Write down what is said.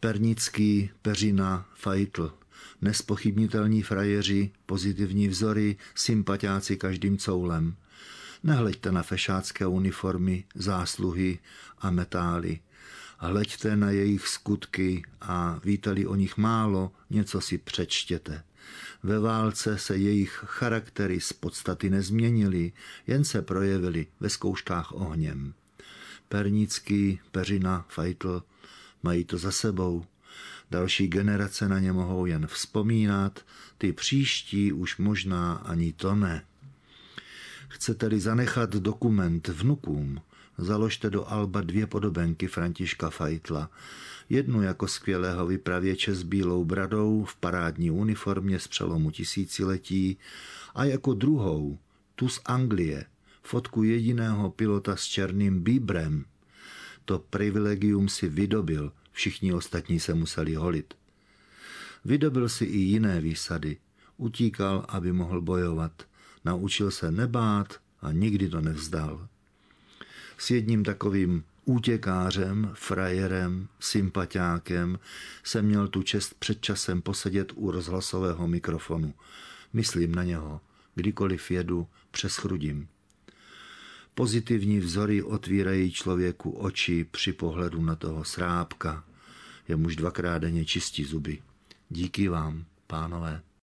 Pernický, Peřina, Fajtl. Nespochybnitelní frajeři, pozitivní vzory, sympatiáci každým coulem. Nehleďte na fešácké uniformy, zásluhy a metály. Hleďte na jejich skutky a víte-li o nich málo, něco si přečtěte. Ve válce se jejich charaktery z podstaty nezměnily, jen se projevily ve zkouškách ohněm. Pernický, Peřina, Fajtl mají to za sebou. Další generace na ně mohou jen vzpomínat, ty příští už možná ani to ne. Chcete-li zanechat dokument vnukům, založte do alba 2 podobenky Františka Fajtla. Jednu jako skvělého vypravěče s bílou bradou v parádní uniformě z přelomu tisíciletí a jako druhou, tu z Anglie, fotku jediného pilota s černým bíbrem. To privilegium si vydobil, všichni ostatní se museli holit. Vydobil si i jiné výsady. Utíkal, aby mohl bojovat. Naučil se nebát a nikdy to nevzdal. S jedním takovým útěkářem, frajerem, sympatiákem jsem měl tu čest před časem posedět u rozhlasového mikrofonu. Myslím na něho, kdykoliv jedu, přes Chrudim. Pozitivní vzory otvírají člověku oči při pohledu na toho srábka. Jemuž 2krát denně čistí zuby. Díky vám, pánové.